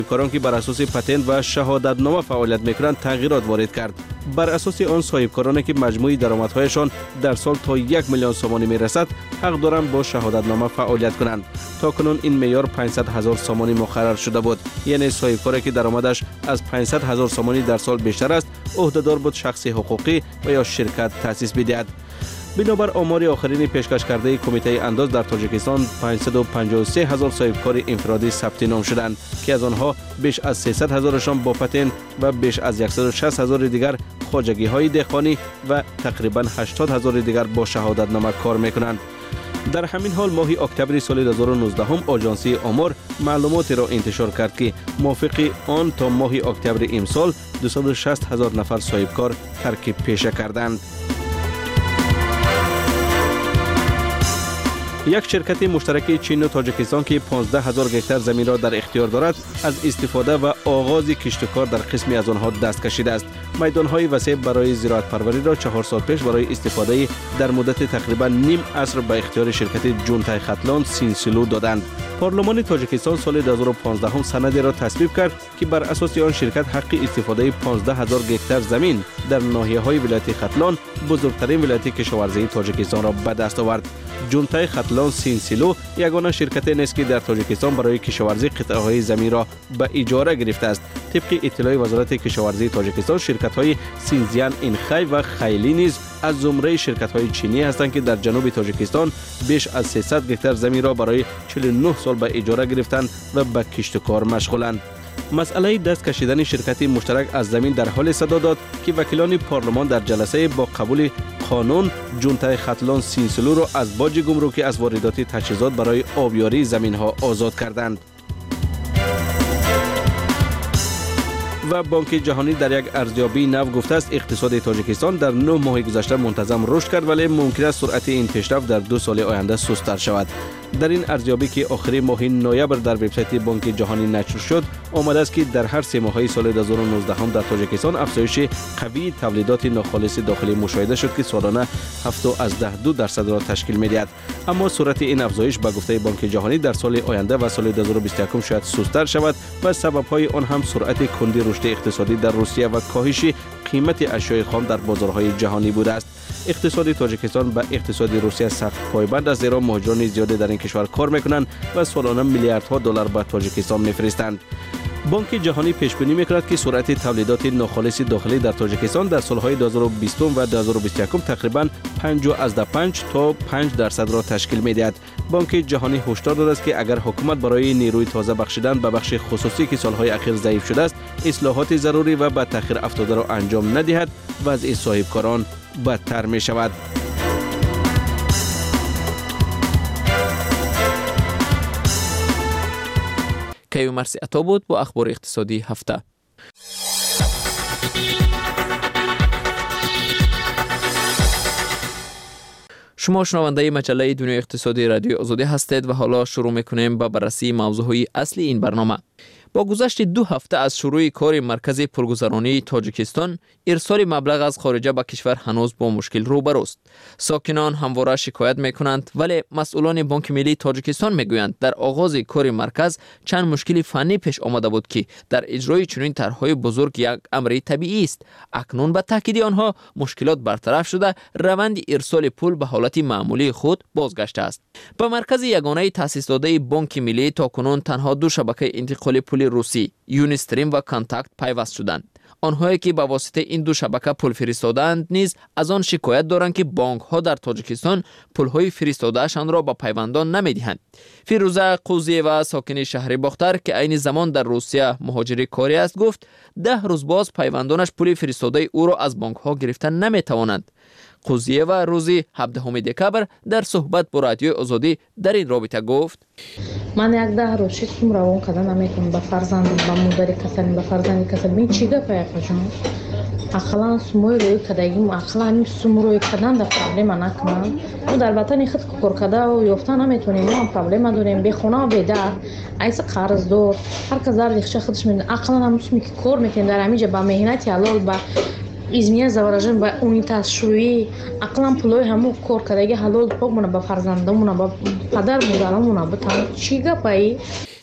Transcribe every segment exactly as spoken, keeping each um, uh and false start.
کاران که بر اساس پتنت و شهادتنامه فعالیت میکنند تغییرات وارد کرد. بر اساس آن صاحبکارانی که مجموعی درآمدهایشان در سال تا یک میلیون سومانی میرسد حق دارند با شهادتنامه فعالیت کنند. تا کنون این معیار پانصد هزار سومانی مقرر شده بود، یعنی صاحبکاری که درآمدش از پانصد هزار سومانی در سال بیشتر است عهدهدار بود شخص حقوقی و یا شرکت تأسیس بدهد. بنابر آمار آخرین پیشکش کرده کمیته انداز در تاجیکستان پانصد و پنجاه و سه هزار صاحبکار انفرادی ثبت نام شدند که از آنها بیش از سیصد هزارشان با پتنت و بیش از صد و شصت هزار دیگر خواجگی های دهقانی و تقریبا هشتاد هزار دیگر با شهادتنامه کار میکنند. در همین حال ماه اکتبر سال دو هزار و نوزده هم آژانسی آمار معلوماتی را انتشار کرد که موافق آن تا ماه اکتبر امسال دویست و شصت هزار نفر صاحبکار ترک پیشه کردند. یک شرکت مشترک چین و تاجیکستان که پانزده هزار گکتار زمین را در اختیار دارد از استفاده و آغاز کشت و کار در قسمی از آنها دست کشیده است. میدانهای وسیع برای زراعت پروری را چهار سال پیش برای استفاده در مدت تقریبا نیم عصر به اختیار شرکت جونتای خطلان سینسلو دادند. پارلمان تاجیکستان سال دو هزار و پانزده هم سندی را تصویب کرد که بر اساس آن شرکت حق استفاده پانزده هزار گکتار زمین در ناحیه‌های ولایت خطلان، بزرگترین ولایت کشاورزی تاجیکستان را به دست آورد. جونتای خطلان سینسلو یگانه شرکت نیست که در تاجیکستان برای کشاورزی قطعه‌های زمین را به اجاره گرفته است. طبق اطلاع وزارت کشاورزی تاجیکستان، شرکت‌های سینزیان اینخای و خیلی نیز از زمره شرکت‌های چینی هستند که در جنوب تاجیکستان بیش از سیصد گکتار زمین را برای چهل و نه سال به اجاره گرفتند و به کشت و کار مشغولند. مسئله دست کشیدن شرکت مشترک از زمین در حال صدا داد که وکیلان پارلمان در جلسه با قبول قانون جونتای خطلان سینسلو را از باج گمرکی از واردات تجهیزات برای آبیاری زمین‌ها آزاد کردند. و بانک جهانی در یک ارزیابی نو گفته است اقتصاد تاجیکستان در نه ماه گذشته منتظم رشد کرد، ولی ممکن است سرعت این پیشرفت در دو سال آینده سست‌تر شود. در این ارزیابی که آخر ماه نوامبر در وبسایت بانک جهانی نشر شد، آمده است که در هر سه ماهه سال دو هزار و نوزده هم در تاجیکستان افزایش قوی تولیدات ناخالص داخلی مشاهده شد که سالانه هفت از ده دو درصد را تشکیل می‌دهد. اما سرعت این افزایش به گفته بانک جهانی در سال آینده و سال دو هزار و بیست و یک شاید سست‌تر شود و سبب‌های آن هم سرعت کندی رشد اقتصادی در روسیه و کاهش قیمت اشیاء خام در بازارهای جهانی بوده است. اقتصاد تاجیکستان به اقتصاد روسیه سخت پایبند است، زیرا مهاجران زیادی در این کشور کار میکنند و سالانه میلیاردها دلار به تاجیکستان میفرستند. بانک جهانی پیش بینی میکند که سرعت تولیدات ناخالص داخلی در تاجیکستان در سالهای دو هزار و بیست و دو هزار و بیست و یک تقریبا پنج از پنج تا پنج درصد را تشکیل میدهد. بانک جهانی هشدار داده است که اگر حکومت برای نیروی تازه بخشیدن به بخش خصوصی که سالهای اخیر ضعیف شده است اصلاحات ضروری و به تأخیر افتاده را انجام ندهد، وضع صاحبکاران بدتر می شود. کیو مرسی عطا بود با اخبار اقتصادی هفته. شما شنونده مجله دنیای اقتصادی رادیو آزادی هستید و حالا شروع میکنیم با بررسی موضوعی اصلی این برنامه. با گذشت دو هفته از شروع کار مرکز پرگذرانی تاجیکستان، ارسال مبلغ از خارجه به کشور هنوز با مشکل روبروست. ساکنان همواره شکایت میکنند، ولی مسئولان بانک ملی تاجیکستان میگویند در آغاز کار مرکز چند مشکل فنی پیش آمده بود که در اجرای چنین طرح‌های بزرگ یک امر طبیعی است. اکنون به تاکید آنها مشکلات برطرف شده، روند ارسال پول به حالت معمولی خود بازگشته است. به مرکز یگانه تأسیس داده بانک ملی تاکنون تنها دو شبکه انتقال پول روسی، یونیستریم و کانتاکت پیوست شدند. آنهایی که به واسطه این دو شبکه پول فرستادند نیز از آن شکایت دارند که بانک ها در تاجیکستان پول های فرستادهشان را به پیوندان نمیدهند. فیروزه قوزی و ساکن شهر باختر که عین زمان در روسیه مهاجر کاری است گفت ده روز باز پیوندانش پول فرستاده او را از بانک ها گرفتن نمیتوانند. قوزیه و روزی هفدهم دکبر در صحبت با رادیو آزادی در این رابطه گفت من یک ده روز شیستم روان کردن نمیتونم با فرزند با مادر کسانی با فرزند کسانی من چی گپ یک جان اخلاق سموی روی کداییم اخلاق سموی کردن در پرابلم نکنم و در وطن خود کار کرده و یافتن نمیتونیم ما پرابلم داریم به خونه به در ایس قرض دار هر کس در دیگه خودش من اخلاق نمیشه که کار میکنه در همینجا با مهنت حلال با ازمیه زواراجن با اونی تشویی اقلام پلوی همو کار کردگی حلال پاک مونه با فرزندمونه با پدر مادرمونه بتان چی گپایی.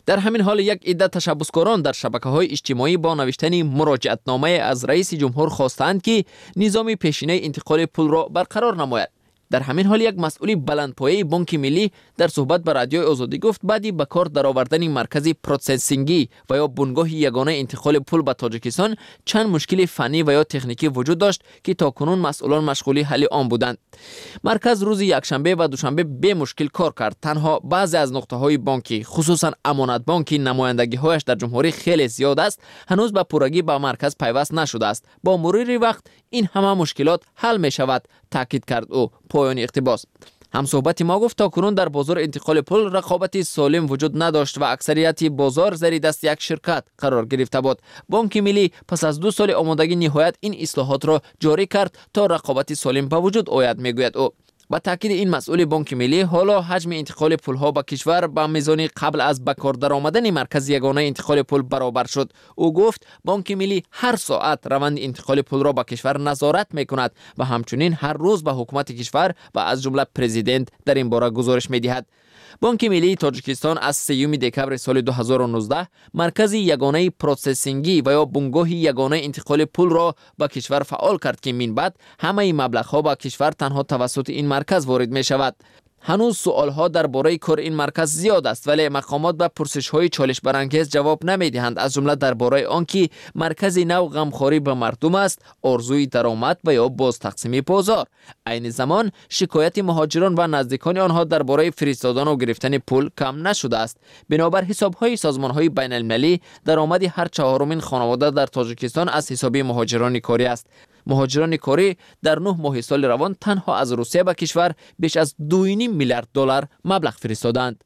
در همین حال یک عده تشبثکاران در شبکه‌های اجتماعی با نوشتن مراجعتنامه از رئیس جمهور خواستند که نظام پیشینه انتقال پول را برقرار نماید. در همین حال یک مسئول بلندپایه بانک ملی در صحبت با رادیوی آزادی گفت بعدی به کار درآوردن مرکز پروسسینگی و یا بنگاه یگانه انتقال پول به تاجیکستان چند مشکل فنی و یا تکنیکی وجود داشت که تاکنون مسئولان مشغول حل آن بودند. مرکز روز یکشنبه و دوشنبه به مشکل کار کرد. تنها بعضی از نقطه‌های بانکی خصوصا امانت بانکی نمایندگی‌هایش در جمهوری خیلی زیاد است، هنوز به پورگی با مرکز پیوست نشده است. با مرور وقت این همه مشکلات حل می شود، تاکید کرد او. پایان اقتباس. هم صحبت ما گفت تا کنون در بازار انتقال پول رقابتی سالم وجود نداشت و اکثریت بازار زیر دست یک شرکت قرار گرفته بود. بانک ملی پس از دو سال آمادگی نهایت این اصلاحات را جاری کرد تا رقابتی سالم به وجود آید، میگوید او. با تاکید این مسئول بانک ملی، حالا حجم انتقال پولها به کشور با میزان قبل از به کار درآمدن مرکز یگانه انتقال پول برابر شد. او گفت بانک ملی هر ساعت روند انتقال پول را به کشور نظارت میکند و همچنین هر روز به حکومت کشور و از جمله پرزیدنت در این باره گزارش میدهد. بانک ملی تاجیکستان از سوم دکبر سال دو هزار و نوزده مرکز یگانه پروسسینگی و یا بنگاه یگانه انتقال پول را به کشور فعال کرد که من بعد همه مبلغ ها به کشور تنها توسط این مرکز وارد می شود. هنوز سوال ها درباره کار این مرکز زیاد است، ولی مقامات به پرسش های چالش برانگیز جواب نمی دهند، از جمله درباره آنکه مرکز نو غمخواری به مردم است، آرزوی درآمد و یا باز تقسیم بازار. عین زمان شکایت مهاجران و نزدیکان آنها درباره فرستادن و گرفتن پول کم نشده است. بنابر حساب های سازمان های بین المللی درآمد هر چهارمین خانواده در تاجیکستان از حساب مهاجران کاری است. مهاجران کاری در نه ماه سال روان تنها از روسیه به کشور بیش از دو و نیم میلیارد دلار مبلغ فرستادند.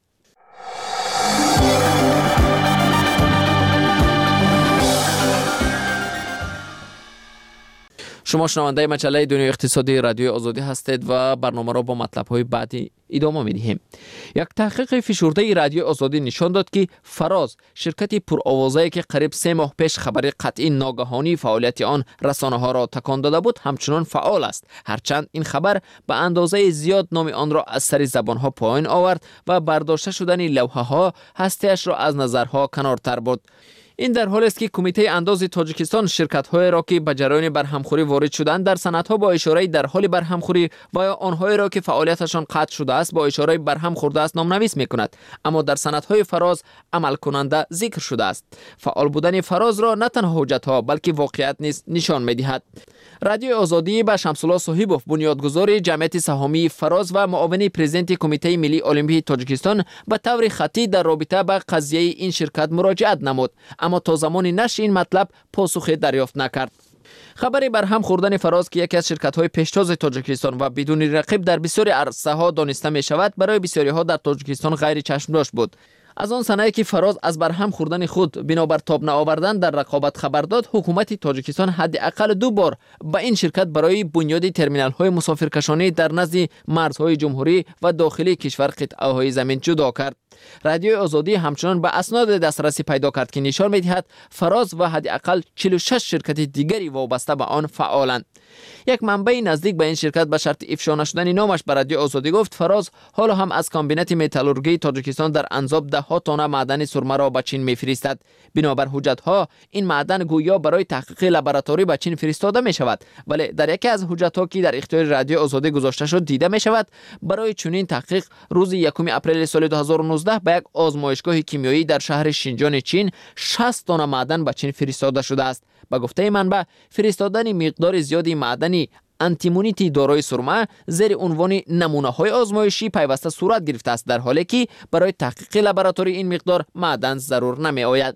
شما شنونده مجله دنیای اقتصادی رادیوی آزادی هستید و برنامه را با مطلب‌های بعدی ادامه می‌دهیم. یک تحقیق فشرده رادیوی آزادی نشان داد که فراز، شرکتی پرآوازه‌ای که قریب سه ماه پیش خبر قطعی ناگهانی فعالیت آن رسانه‌ها را تکان داده بود، همچنان فعال است. هرچند این خبر به اندازه زیاد نام آن را از سر زبان‌ها پایین آورد و برداشته شدن لوحه‌ها هستی‌اش را از نظرها کنارتر برد. این در حالی است که کمیته انداز تاجیکستان شرکت‌های را که به جریان برهمخوری وارد شدند در صنعت‌ها با اشاره در حال برهمخوری و یا آنهایی را که فعالیتشان قطع شده است با اشاره برهم خورده است نامنویس می‌کند، اما در صنعت‌های فراز عمل کننده ذکر شده است. فعال بودن فراز را نه تنها حجت‌ها بلکه واقعیت نیز نشان می‌دهد. رادیو آزادی با شمس‌الله صاحبوف، بنیادگذار جمعیت سهامی فراز و معاون پرزیدنت کمیته ملی المپیک تاجیکستان، به طور خطی در رابطه با قضیه این شرکت مراجعت نمود، اما تا زمان نشر این مطلب پاسخی دریافت نکرد. خبری برهم خوردن فراز که یکی از شرکت‌های پیشتاز تاجیکستان و بدون رقیب در بسیاری عرصه‌ها دانسته می‌شود، برای بسیاری‌ها در تاجیکستان غیر چشم‌داشت بود. از آن سنه‌ای که فراز از برهم خوردن خود بنابر تاب نآوردن در رقابت خبر داد، حکومت تاجیکستان حداقل دو بار به این شرکت برای بنیاد ترمینال‌های مسافرکشانی در نزد مرزهای جمهوری و داخلی کشور قطعه‌های زمین جدا کرد. رادیوی آزادی همچنان به اسناد دسترسی پیدا کرد که نشان می‌دهد فراز و حداقل چهل و شش شرکت دیگری وابسته به آن فعالند. یک منبع نزدیک به این شرکت به شرط افشا نشدن نامش به رادیو آزادی گفت فراز حالا هم از کامبینات متالورژی تاجیکستان در انزاب ده ها تانه معدن سرمه را به چین می‌فرستد. بنابر حجت‌ها این معدن گویا برای تحقیق لابراتوری به چین فرستاده می‌شود، ولی در یکی از حجت‌ها که در اختیار رادیو آزادی گذاشته شد دیده می‌شود برای چنین تحقیق روز یکم اپریل سال دو هزار و نوزده به یک آزمایشگاه کیمیایی در شهر شینجان چین شصت تن معدن به چین فرستاده شده است. با گفته منبع فرستادن مقدار زیادی معدنی آنتیمونیتی دارای سرمه زیر عنوان نمونه‌های آزمایشی پیوسته صورت گرفته است، در حالی که برای تحقیق لابراتوری این مقدار معدن ضرور نمی‌آید.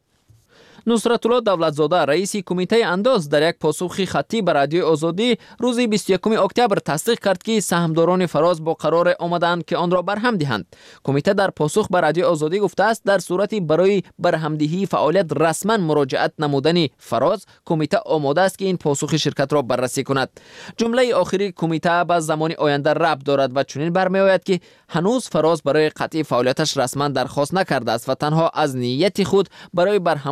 نصرت الله دولتزاده، رئیس کمیته انداز، در یک پاسخ خطی به رادیوی آزادی روز بیست و یکم اکتبر تصدیق کرد که سهامداران فراز با قرار آمدند که آن را برهم دهند. کمیته در پاسخ به رادیوی آزادی گفته است در صورتی برای برهمدهی فعالیت رسما مراجعت نمودن فراز، کمیته آماده است که این پاسخ شرکت را بررسی کند. جمله آخری کمیته به زمان آینده ربط دارد و چنین برمی‌آید که هنوز فراز برای قطع فعالیتش رسما درخواست نکرده است و تنها از نیت خود برای برهمخوری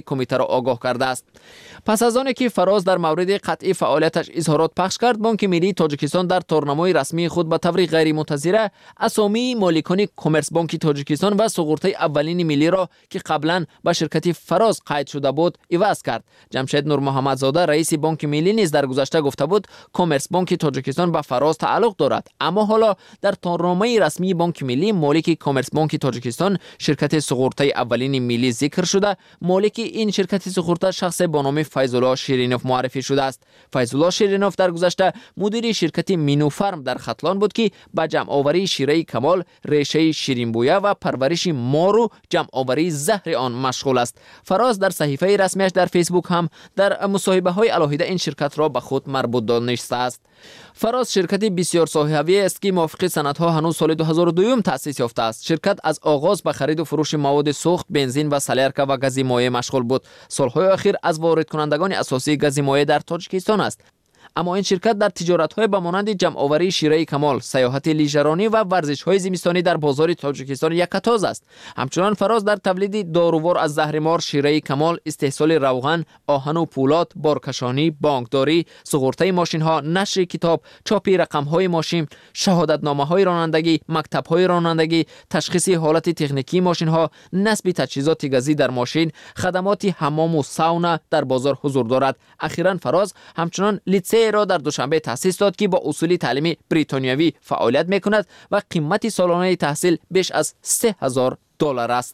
کمیته را آگاه کرده است. پس از آنکه که فراز در مورد قطعی فعالیتش اظهارات پخش کرد، بانک ملی تاجیکستان در تورنمای رسمی خود به طور غیر منتظره اسامی مالکان کمرس بانک تاجیکستان و سقوطی اولین ملی را که قبلا به شرکت فراز قید شده بود عوض کرد. جمشید نور محمدزاده رئیس بانک ملی نیز در گذشته گفته بود کمرس بانک تاجیکستان به فراز تعلق دارد، اما حالا در تورنمای رسمی بانک ملی مالک کمرس بانک تاجیکستان شرکت سقوطی اولین ملی ذکر شده. مالک این شرکت سقوطی شخص با نام فیض‌الله شیرینوف معرفی شده است. فیض‌الله شیرینوف در گذشته مدیر شرکت مینو فرم در ختلان بود که به جمع آوری شیره کمال، ریشه شیرین بویه و پرورش مار و جمع آوری زهر آن مشغول است. فراز در صحیفه رسمیش در فیسبوک هم در مصاحبه های علاهیده این شرکت را به خود مربوط دانسته است. فراز شرکت بسیار ساحوی است که موافق سندها هنوز سال دو هزار و دو تأسیس یافته است. شرکت از آغاز به خرید و فروش مواد سوخت، بنزین و سلیرکه و گاز مایع مشغول بود. سالهای اخیر از وارد کنندگان اساسی گاز مایع در تاجیکستان است. اما این شرکت در تجارت‌های به مانند جمع آوری شیره کمال، سیاحت لیژرانی و ورزش‌های زمستانی در بازار تاجیکستان یکتاز است. همچنان فراز در تولید دارووار از زهرمار، شیره کمال، استحصال روغن، آهن و پولاد، بارکشانی، بانکداری، سقورته ماشین‌ها، نشر کتاب، چاپ رقم‌های ماشین، شهادتنامه‌های رانندگی، مکتب‌های رانندگی، تشخیص حالت تکنیکی ماشین‌ها، نصب تجهیزات گازی در ماشین، خدمات حمام و ساونا در بازار حضور دارد. اخیراً فراز همچنان لیتسه را در دوشنبه تأسیس داد که با اصول تعلیمی بریتانیایی فعالیت می‌کند و قیمت سالانه تحصیل بیش از سه هزار دلار است.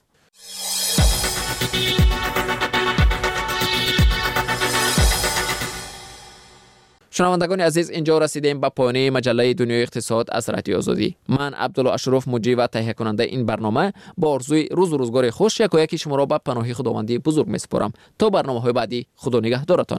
شنوندگان عزیز، اینجا رسیدیم به پایان مجله دنیای اقتصاد از رادیو آزادی. من عبدالله اشرف مجری و تهیه کننده این برنامه با آرزوی روز و روزگار خوش یک و یکی شما را به پناه خداوندی بزرگ می‌سپارم. تا برنامه‌های بعدی، خدا نگهدارتان.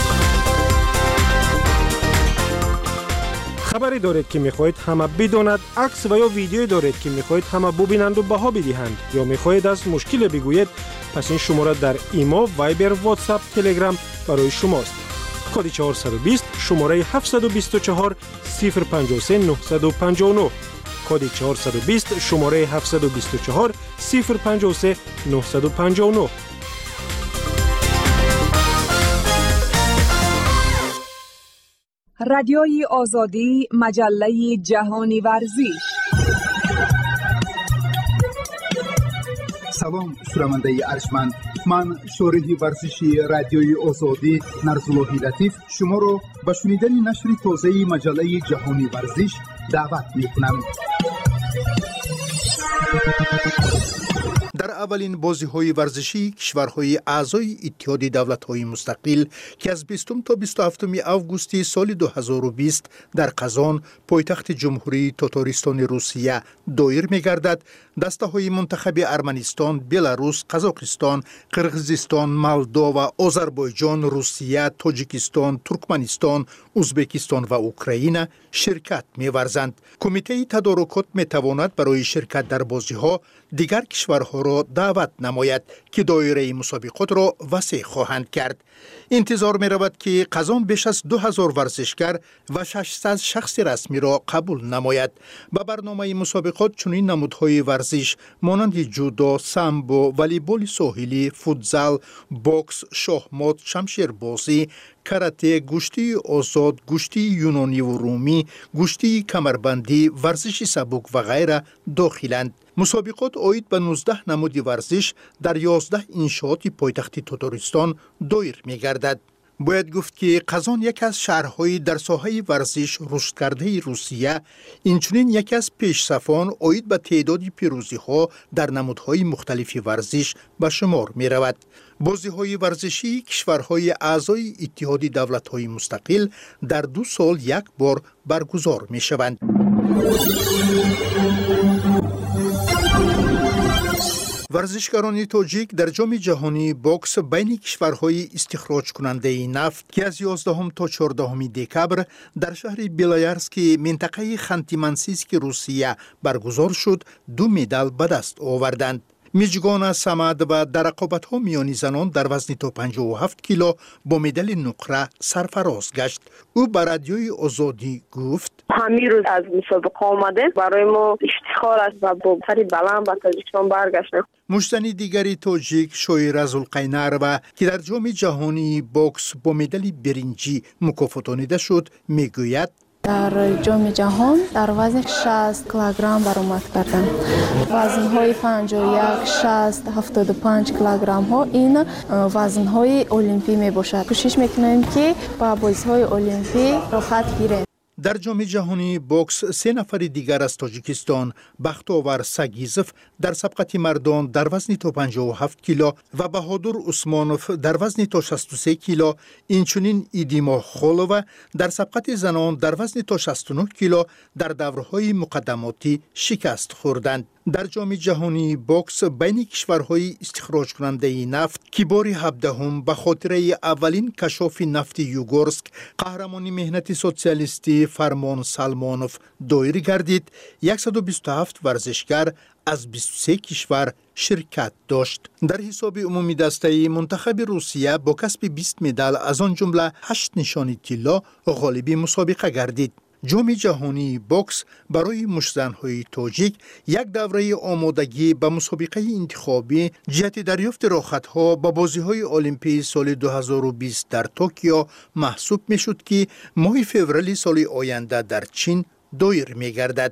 خبری دارید که میخواهید همه بداند، عکس و یا ویدیویی دارید که میخواهید همه ببینند و بها بدهند، یا میخواهید از مشکل بگویید، پس این شماره در ایما، وایبر، واتساپ، تلگرام برای شماست. کد چهارصد و بیست شماره هفتصد و بیست و چهار صفر پنجاه و سه نهصد و پنجاه و نه. کد چهارصد و بیست شماره هفتصد و بیست و چهار صفر پنجاه و سه نهصد و پنجاه و نه. رادیوی آزادی، مجله جهانی ورزش. سلام شنونده ارجمند، من شارح ورزشی رادیوی آزادی نرزاللهی لطیف شما را به شنیدن نشر تازه مجله جهانی ورزش دعوت می‌کنم. در اولین بازی‌های ورزشی کشورهای اعضای اتحاد دولت‌های مستقل که از بیستم تا بیست و هفتم آگوست سال دو هزار و بیست در قزان پایتخت جمهوری تاتارستان روسیه دایر می‌گردد، دسته‌های منتخب ارمنستان، بلاروس، قزاقستان، قرقیزستان، مولدو و آذربایجان، روسیه، تاجیکستان، ترکمنستان، ازبکستان و اوکراین شرکت می‌ورزند. کمیته تدارکات می‌تواند برای شرکت در بازی‌ها دیگر کشورها را دعوت نماید که دایره مسابقات را وسیع خواهند کرد. انتظار می رود که قزان بیش از دو هزار ورزشگر و ششصد شخص رسمی را قبول نماید. به برنامه مسابقات چنین نمودهای ورزش مانند جودو، سامبو، والیبال ساحلی، فوتزال، بوکس، شاهمات، شمشیربازی، کاراته، گوشتی آزاد، گوشتی یونانی و رومی، گوشتی کمربندی، ورزش سبک و غیره داخلند. مسابقات آید به نوزده نمود ورزش در یازده انشاءات پایتخت تاتارستان دایر می گردد. باید گفت که قزان یک از شهرهای در ساحه ورزش رشد کرده روسیه، اینچنین یک از پیشصفان آید به تعداد پیروزی ها در نمودهای مختلف ورزش به شمار می رود. بازی های ورزشی کشورهای اعضای اتحاد دولت‌های مستقل در دو سال یک بار برگزار می شوند. ورزشکاران تاجیک در جام جهانی بوکس بین کشورهای استخراج کننده نفت که از یازدهم تا چهاردهم دکبر در شهر بیلایرسک منطقه خانتی منسیسک روسیه برگزار شد، دو مدال به دست آوردند. میجگان سمد و در رقابت‌ها میانی زنان در وزن تا پنجاه و هفت کیلو با مدال نقره سرفراز گشت. او بر رادیوی آزادی گفت: همین روز از مسابقه آمده، برای ما افتخار است و با سری بلند به تاجیکستان برگشتیم. مشتنی دیگری تاجیک شوی رزالقینر و که در جام جهانی بوکس با مدال برنجی مکافاتانیده شد میگوید: در جام جهان در وزن شصت کیلوگرم برآمد کردم. وزن‌های پنجاه و یک، شصت، هفتاد و پنج کیلوگرم ها این وزن‌های المپی می باشد. کوشش میکنیم که با بازی‌های المپی راحت گیریم. در جام جهانی بوکس سه نفر دیگر از تاجیکستان، بختاور سگیزف در سبقت مردان در وزن تا پنجاه و هفت کیلو و بهادر عثمانوف در وزن تا شصت و سه کیلو، اینچنین ایدیما خولووا در سبقت زنان در وزن تا شصت و نه کیلو در دورهای مقدماتی شکست خوردند. در جام جهانی بوکس بین کشورهای استخراج کننده نفت که بار هفدهم به خاطر اولین کشاف نفت یوگورسک قهرمانی مهنت سوسیالیستی فرمان سلمانوف دایر گردید، صد و بیست و هفت ورزشگر از بیست و سه کشور شرکت داشت. در حساب عمومی دسته منتخب روسیه با کسب بیست مدال از آن جمله هشت نشانی طلا غالب مسابقه گردید. جام جهانی بوکس برای مشتزن‌های تاجیک یک دوره آمادگی به مسابقه انتخابی جهت دریافت راحت‌ها به بازی‌های المپی سال دو هزار و بیست در توکیو محسوب می‌شد که ماه فوریه سال آینده در چین دایر می‌گردد.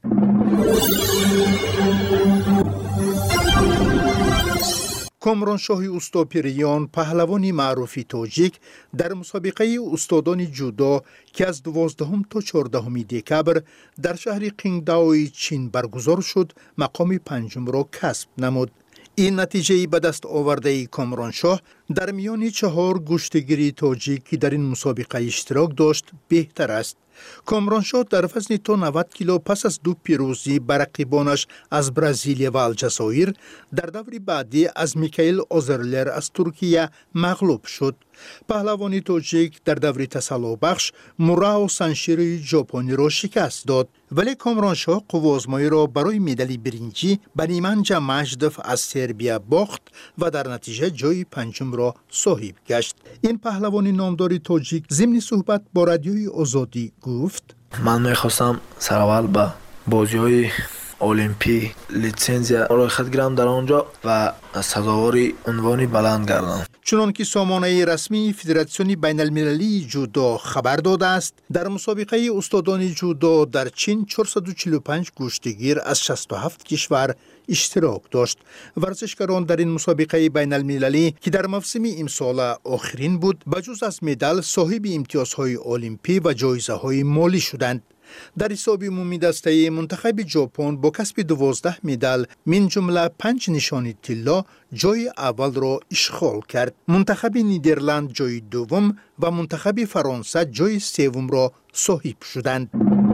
کامرانشاه اوستاپیریان پهلوانی معروفی تاجیک در مسابقه استادان جودو که از دوازدهم تا چهاردهم دکبر در شهر قینگداوی چین برگزار شد مقام پنجم را کسب نمود. این نتیجه به دست آورده کامرانشاه در میان چهار گشتگیری تاجیک که در این مسابقه اشتراک داشت بهتر است. کامرانشاه در وزن تا نود کیلو پس از دو پیروزی بر رقیبانش از برزیل و الجزایر در دور بعدی از میکائیل اوزرلر از ترکیه مغلوب شد. پهلوانی تاجیک در دور تسلا بخش موراو سانشیری ژاپنی را شکست داد، ولی کامرانشاه قوازمایی را برای مدال برنجی به نیمانجا مجدف از سربیا باخت و در نتیجه جای پنجم را صاحب گشت. این پهلوانی نامدار تاجیک ضمن صحبت با رادیوی آزادی گفت: من میخواستم سراول به بازی های المپی لیسانسیا را خود گیرم در آنجا و سزاوار عنوانی بلند گردم. چنان که سامانه رسمی فدراسیون بین المللی جودو خبر داده است، در مسابقه استادان جودو در چین چهارصد و چهل و پنج گشتگیر از شصت و هفت کشور اشتراک داشت. ورزشکاران در این مسابقه بین المللی که در موسم امسال آخرین بود، بجز از مدال صاحب امتیازهای المپی و جایزه های مالی شدند. در حساب عمومی دسته منتخب ژاپن با کسب دوازده مدال من جمله پنج نشانی طلا جای اول را اشغال کرد. منتخب نیدرلند جای دوم و منتخب فرانسه جای سوم را صاحب شدند.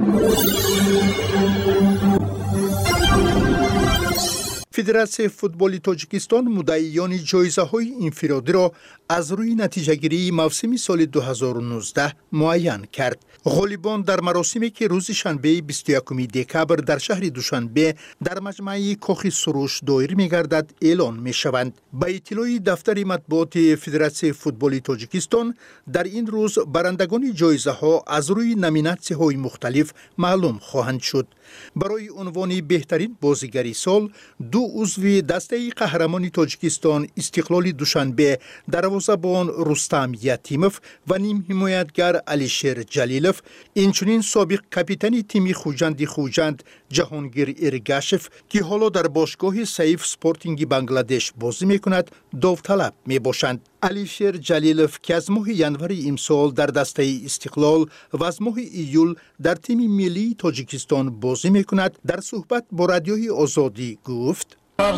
فدراسیون فوتبال تاجیکستان مدعیان جایزه های انفرادی را از روی نتیجه گیری موسم سال دو هزار و نوزده معین کرد. غالبان در مراسمی که روز شنبه بیست و یکم دکبر در شهر دوشنبه در مجمع کاخ سروش دایر می‌گردد اعلان می‌شوند. به اطلاع دفتر مطبوعات فدراسیون فوتبال تاجیکستان در این روز برندگان جایزه ها از روی نامیناسیون های مختلف معلوم خواهند شد. برای عنوان بهترین بازیگر سال دو عضو دسته قهرمان تاجیکستان استقلال دوشنبه دروازه‌بان رستم یتیموف و نیم حمایتگر علیشیر جلیلوف، اینچنین سابق کاپیتان تیم خوجند خوجند جهانگیر ارگاشف که حالا در باشگاه سیف سپورتینگ بنگلادش بازی میکند داوطلب میباشند. علیشیر جلیلوف که از ماه ینور امسال در دسته استقلال و از ماه ایول در تیم ملی تاجیکستان بازی میکند در صحبت با رادیوی آزادی گفت: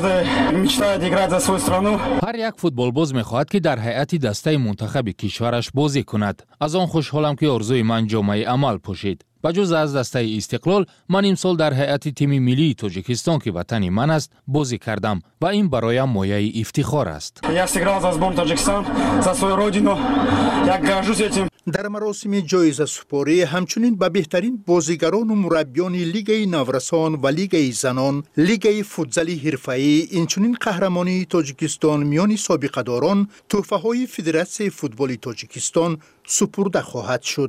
هر یک فوتبالباز میخواهد که در هیئت دسته منتخب کشورش بازی کند. از آن خوشحالم که آرزوی من جامعه عمل پوشید. بجز از دسته استقلال، من امسال در هیئت تیم ملی تاجیکستان که وطن من است بازی کردم و این برایم مایه افتخار است. در مراسم جایزه سپاری همچنین به بهترین بازیگران و مربیان لیگ نورسان و لیگ زنان، لیگ فوتزال حرفه‌ای، اینچنین قهرمانی تاجیکستان میان سابقه‌داران تحفه‌های فدراسیون فوتبال تاجیکستان سپرده خواهد شد.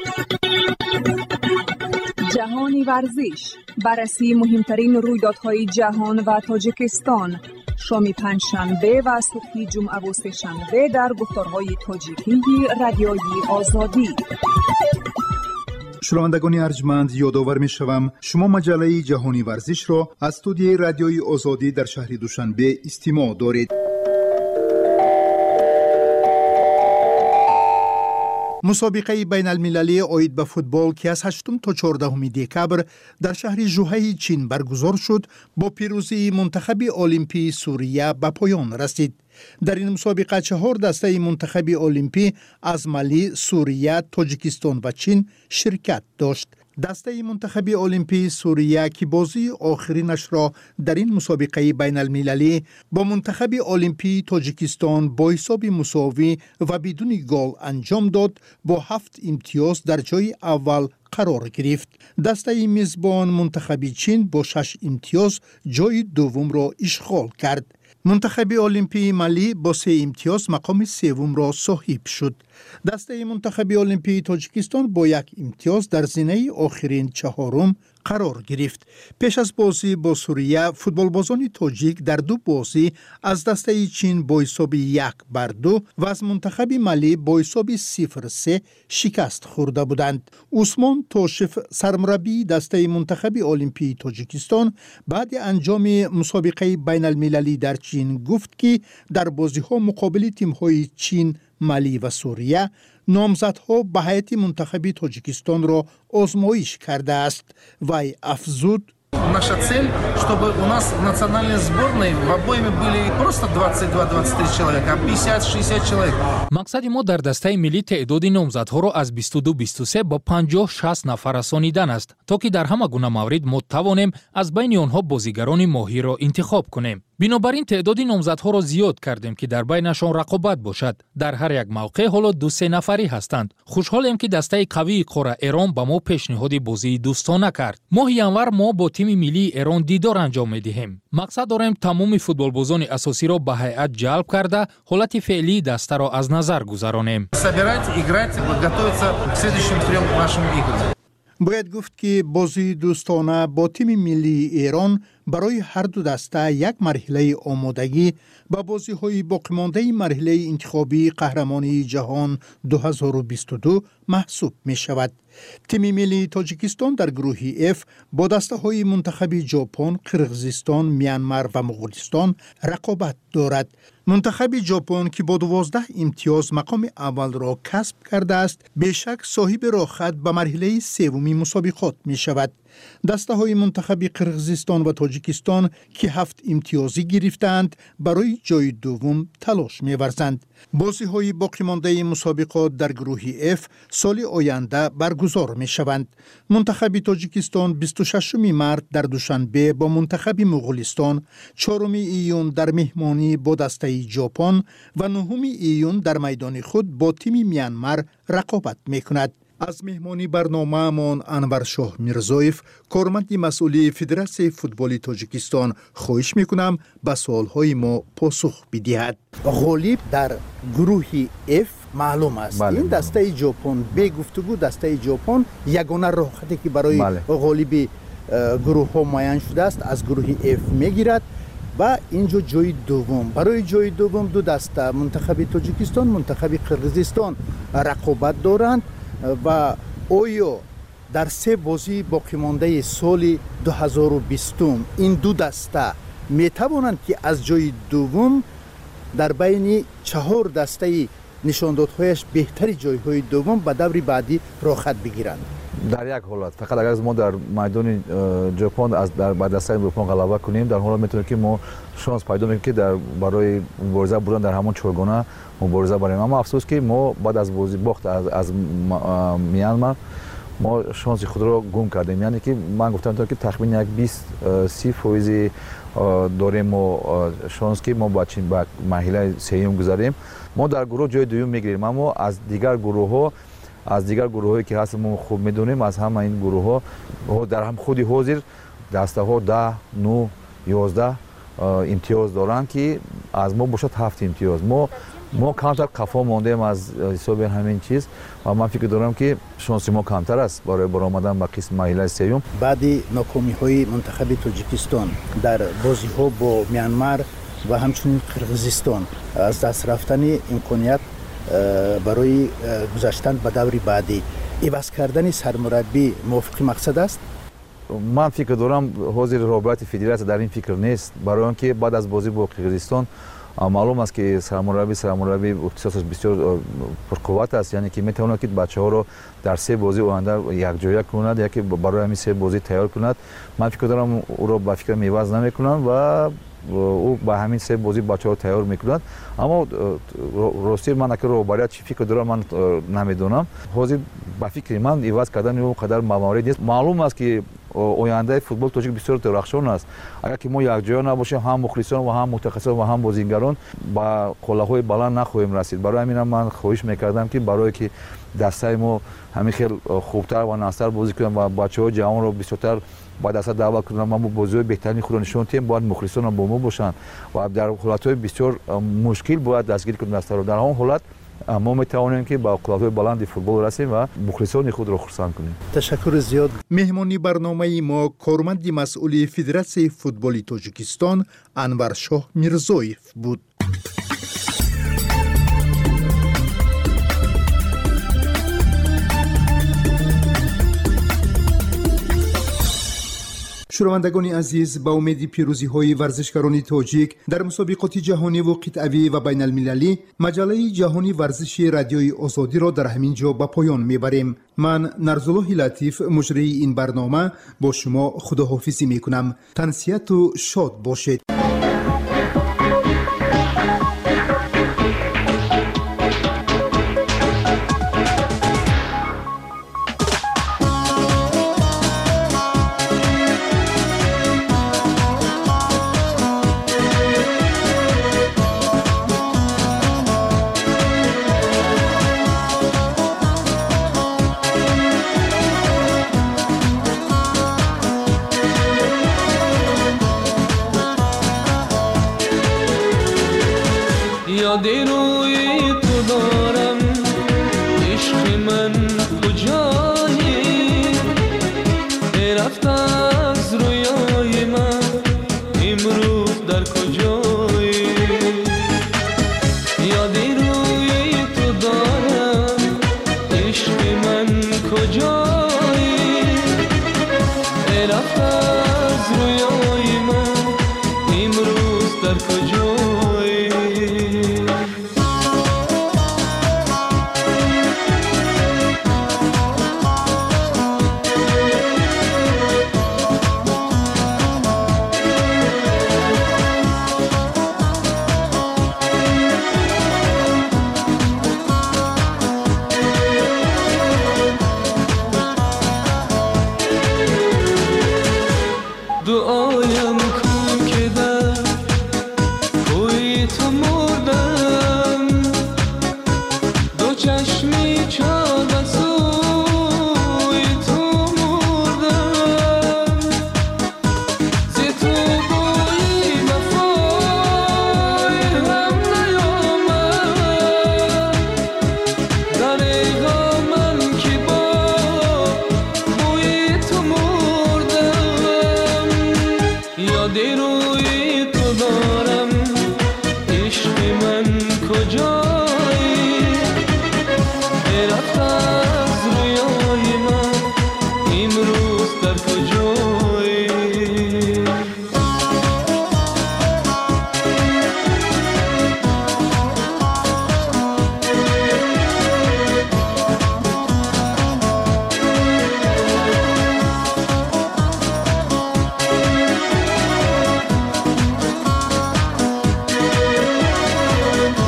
جهانی ورزش، بررسی مهمترین رویدادهای جهان و تاجیکستان، شام پنجشنبه و صبح جمعه و سه‌شنبه در گفتارهای تاجیکی رادیوی آزادی. شنوندگان ارجمند، یادآور می‌شوم شما مجله جهانی ورزش را از استودیوی رادیوی آزادی در شهر دوشنبه استماع دارید. مسابقه بین المللی عاید به فوتبال که از هشتم تا چهاردهم دکبر در شهر ژوهه چین برگزار شد با پیروزی منتخب المپی سوریه به پایان رسید. در این مسابقه چهار دسته منتخب المپی از مالی، سوریه، تاجیکستان و چین شرکت داشت. دسته منتخب المپی سوریه که بازی آخرینش را در این مسابقه بین المللی با منتخب المپی تاجیکستان با حساب مساوی و بدون گل انجام داد، با هفت امتیاز در جای اول قرار گرفت. دسته میزبان منتخب چین با شش امتیاز جای دوم را اشغال کرد. منتخب المپی مالی با سه امتیاز مقام سوم را صاحب شد. دسته منتخب المپی تاجیکستان با یک امتیاز در زینه آخرین چهارم قرار گرفت. پیش از بازی با سوریه، فوتبالبازان تاجیک در دو بازی از دسته چین با حساب یک بر دو و از منتخب مالی با حساب صفر سه شکست خورده بودند. عثمان توشف، سرمربی دسته منتخب المپی تاجیکستان، بعد انجام مسابقه بین المللی در چین گفت که در بازی ها مقابل تیم های چین، مالی و سوریه نامزدها به هیئت منتخب تاجیکستان را آزمایش کرده است. وی افزود: Наша цель, чтобы у нас в национальной сборной в обойме были не просто двадцать два - двадцать три человека, а пятьдесят - шестьдесят человек. мақсади мо дар дастаи миллӣ теъдоди номзадҳоро аз бисту ду - бисту се ба панҷоҳ - шаст нафар расонидан аст, то ки дар ҳама гуна маврид мо тавонем аз байни онҳо бозигарони моҳирро интихоб кунем. бинобар ин теъдоди номзадҳоро зиёд кардем ки дар байнашон рақобат бошад. дар ҳар як мавқеъ ҳоло ду се нафарӣ ҳастанд. хушҳолем ки дастаи қавии қора Эрон ба мо пешниҳоди бозии дӯстона кард. моҳи январ мо бо тими миллии Эрон дидор анҷом медиҳем. мақсад дорем тамоми футболбозони асосиро ба ҳайат ҷалб карда, ҳолати феълии дастаро аз назар гузаронем. Собирать, играть, готовиться к следующим трем нашим играм. باید گفت که بازی دوستانه با تیم ملی ایران برای هر دو دسته یک مرحله آمادگی با بازی های باقی مانده مرحله انتخابی قهرمانی جهان دو هزار و بیست و دو محسوب می شود. تیم ملی تاجیکستان در گروه اف با دسته های منتخب ژاپن، قرقیزستان، میانمار و مغولستان رقابت دارد. منتخب ژاپن که با دوازده امتیاز مقام اول را کسب کرده است، بیشک صاحب راه‌خط به مرحله سومی مسابقات می شود. دسته های منتخب قرقیزستان و تاجیکستان که هفت امتیازی گرفتند برای جای دوم تلاش می ورزند. بازی های باقی مانده مسابقات در گروه اف سال آینده برگزار می شوند. منتخب تاجیکستان بیست و ششم مارس در دوشنبه با منتخب مغولستان، چهارم ایون در مهمانی با دسته ژاپن و نهم ایون در میدان خود با تیم میانمار رقابت می کند. از مهمانی برنامه من انور شاه میرزایف، کارمند مسئول فدراسیون فوتبال تاجیکستان، خواهش میکنم به سوالهای ما پاسخ بدهد. غالب در گروه اف معلوم است. بله. این دسته ژاپن به گفتگو دسته ژاپن یگانه راهی که برای بله. غالب گروه ها معین شده است از گروه اف میگیرد و اینجا جای دوم. برای جای دوم دو دسته منتخب تاجیکستان، منتخب قرقیزستان رقابت دارند و آیا در سه بازی باقی مانده سال دو هزار و بیست این دو دسته می توانند که از جای دوم در بین چهار دسته نشاندادهایش بهتری جایهای دوم به دور بعدی راحت بگیرند؟ در یک حالت فقط اگر ما در میدان ژاپن از در بعد دسته ژاپن غلبه کنیم، در حالت میتونیم که ما شانس پیدا میکنیم که در برای مبارزه بودن در همون چهارگانه مبارزه بریم. اما افسوس که ما بعد از بازی باخت از از میانمار ما شانس خود را گم کردیم. یعنی که من گفتم که تقریبا یک بیست سی فیصد داریم و شانس که ما با چین با مرحله سوم گذاریم. ما در گروه جای دوم میگیریم، اما از دیگر گروه ها از دیگر گروهایی که هست ما خوب میدونیم از همه این گروه ها در هم خودی حاضر دسته ها ده نه یازده امتیاز دارن که از ما باشد هفت امتیاز. ما ما کمتر قفا ماندیم از حساب همین چیز و من فکر دارم که شانس ما کمتر است برای برآمدن به قسم مراحل سوم. بعد ناکامی های منتخب تاجیکستان در بازی ها با میانمار و همچنین قرقیزستان از دست رفتن امکانیت برای گذشتن به دور بعدی عوض کردن سرمربی موافق مقصد است؟ من فکر دارم حاضر رابطه فدراسیون در این فکر نیست، برای اینکه بعد از بازی با قرقیزستان معلوم است که سرمربی سرمربی اختصاصش بسیار پرقوت است، یعنی که میتواند که بچه‌ها رو در سه بازی آینده یکجایی کند یا که برای همین سه بازی تیار کند. من فکر دارم او رو با فکر میواز نمیکنن و او با همین سه بازی بچه‌ها تیار میکنند. اما راستی من اگر روبریت چی فکر دارم من نمیدونم. حاضر با فکر من ایواز کردن اون قدر موارد نیست. معلوم است که آینده فوتبال تاجیک بسیار درخشان است. اگر که ما یکجا نباشیم هم مخلصان و هم متخصصان و هم بازیگران با قله‌های بلند نخواهیم رسید. برای همین من خواهش میکردم که برای که دسته ما همین خیلی خوبتر و ناستر بازی کنیم و بچه‌ها جوان رو بسیارتر با دست دعوت کنیم. ما بازی بهترین خود نشون تیم باید مخلصان هم با ما باشن و در حالت‌های بسیار مشکل باید دستگیر کنیم دسته رو. در اون حالت ما میتوانیم که با قدرت بلند فوتبال رسیم و مخلصان خود را خرسند کنیم. تشکر زیاد. مهمانی برنامه ما کارمند مسئول فدراسیون فوتبال تاجیکستان انورشاه میرزویف بود. شنوندگان عزیز، با امید پیروزی های ورزشکاران تاجیک در مسابقات جهانی و قطعی و بین المللی، مجله جهانی ورزشی رادیوی آزادی را در همین جا به پایان میبریم. من نرزالله لطیف مجری این برنامه با شما خداحافظی میکنم. تنسیت و شاد باشید. یادی روی تو دارم عشق من کجایی رفت از رویای من امروز در کجایی یادی روی تو دارم عشق من کجایی رفت از رویای من امروز در کجایی دعایم کن که در کوی تو مردم دو چشمی چار سوی تو مردم زی تو بوی وفای هم نیامد در ایغا من که با بوی تو مردم یادی روی تو دارم عشق من کجایی رفت از رویای من امروز در کجایی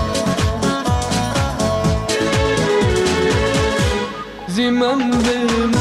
زی من به